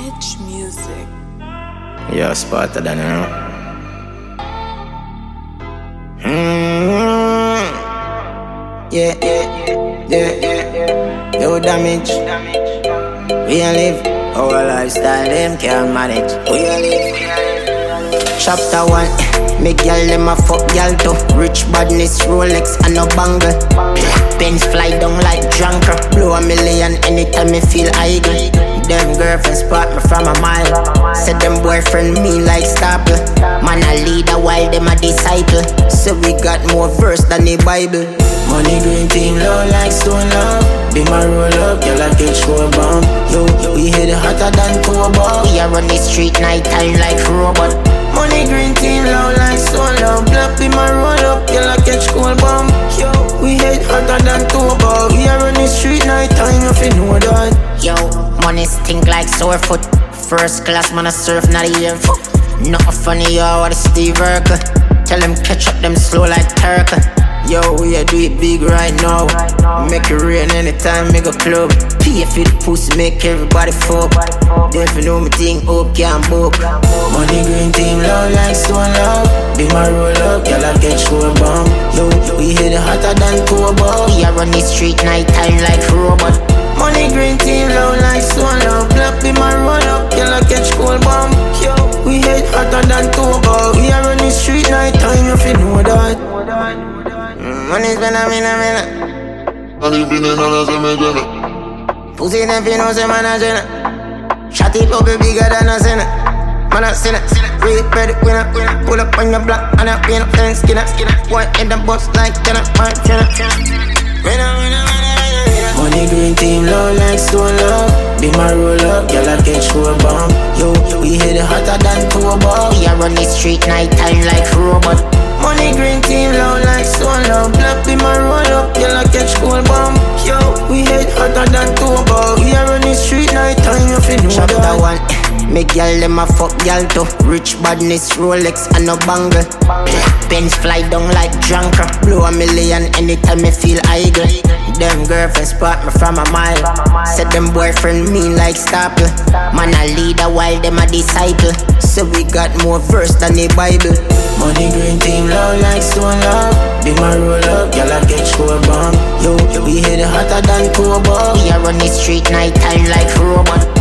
Edge Music. Yeah, smarter than you. Yeah. Yo, damage. We a live our lifestyle, them can't manage. We a live. Chapter 1. Make y'all them a fuck y'all too. Rich badness, Rolex and no bangle. Pens fly down like drunker. Blow $1 million anytime me feel idle. Them girlfriends spot me from a mile. Said them boyfriend me like staple. Man a leader while them a disciple. So we got more verse than the Bible. Money green team low like stone love. Be my roll up, girl I catch for a bomb. Yo, we hit it hotter than Toba. We are on the street night time like robot. Money green team low like stone love. Black be my roll up, girl I catch cold bomb. Yo, we hit hotter than Toba. We are on the street night time, if you know that. Yo, money stink like sore foot. First class man I surf, not a year. Nothing funny, yo, what a Steve Urkel. Tell them catch up them slow like turkey. Yo, we a do it big right now. Make it rain anytime, make a club. Pay for the pussy, make everybody fuck. Then if you know me thing up, can't book. Money green team low like stone love. Be my roll up, girl I catch for a bomb. Yo, we hit it hotter than Toba. We are on the street night time like robot. Money green team low like stone love. Black be my roll up, girl I catch cold bomb. Yo, we hit hotter than Toba. We are on the street night time, if you know that. Money's been a minute. Money been in on a minute. Pussy them fi know say man a sinner. Shot it up bigger than a sinner. Man a sinner. Real ready winner. Pull up on your block and a paint and skinner. Boy in the bus like tenor. Winner. Money green team low like stone love. Be my roll up, girl I catch for a bomb. Yo, we hit it hotter than Toba. We are on the street night time like robot. Money green team low like stone love. Black be my roll up, girl I catch cold bomb. Yo, we hit hotter than Toba. We are on the street night time, if you know Chapter that. 1. Make y'all them a fuck y'all too. Rich badness, Rolex and no bangle. Pens fly down like drunker. Blow $1 million anytime me feel idle. Them girlfriends spot me from a mile. Said them boyfriend mean like staple. Man a leader while them a disciple. So we got more verse than the Bible. Money green team low like stone love. Be my roll up, girl I catch for a bomb. Yo, we hit it hotter than Toba. We are on the street night time like robot.